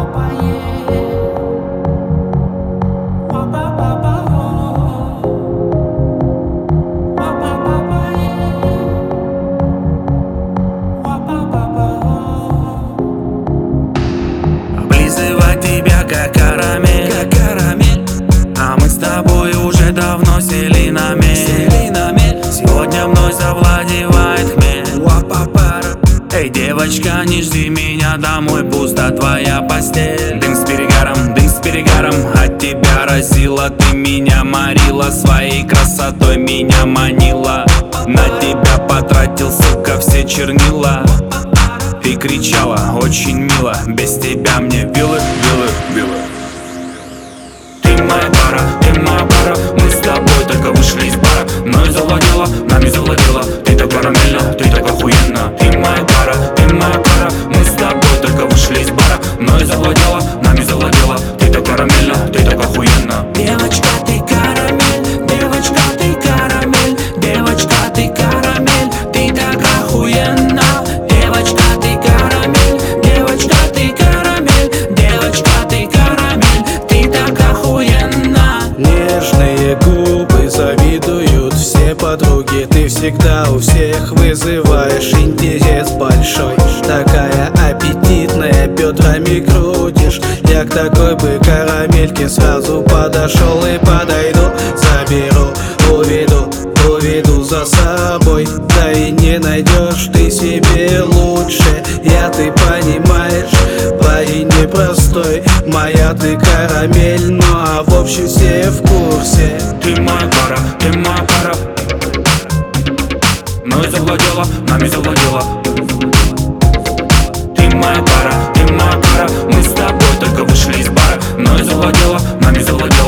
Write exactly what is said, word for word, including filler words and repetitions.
Облизывать тебя как карамель, как карамель. А мы с тобой уже давно сели на мель, сели на мель. Сегодня мной завладевает хмель. Эй, девочка, не жди меня домой, пуста твоя постель. Дым с перегаром, дым с перегаром, от тебя разила. Ты меня морила, своей красотой меня манила. На тебя потратил, сука, все чернила. И кричала очень мило: без тебя мне вилы, вилы, вилы. Ты моя пара, ты моя пара. Мы с тобой только вышли из бара, но и завладела, нами завладела. Ты так карамельно, ты так охуенно. Ты моя пара, ты моя пара. Мы с тобой только вышли из бара, но и завладела, нами завладела. Ты так карамельно, ты так охуенно. Девочка, ты карамель, девочка, ты карамель, девочка, ты карамель, ты так охуенно. Девочка, ты карамель, девочка, ты карамель, девочка, ты карамель, ты так охуенно. Нежные губы завидуют все подруги. Ты всегда у всех вызываешь интерес большой. Такая аппетитная, бедрами крутишь. Я к такой бы карамельке сразу подошел и подойду. Заберу, уведу, уведу за собой. Да и не найдешь ты себе лучше. Я, ты понимаешь, парень непростой. Моя ты карамель, ну а в общем все в курсе. Ты моя пара, ты моя пара. Но и завладела, нами завладела. Ты моя пара, ты моя пара. Мы с тобой только вышли из бара, но и завладела, нами завладела.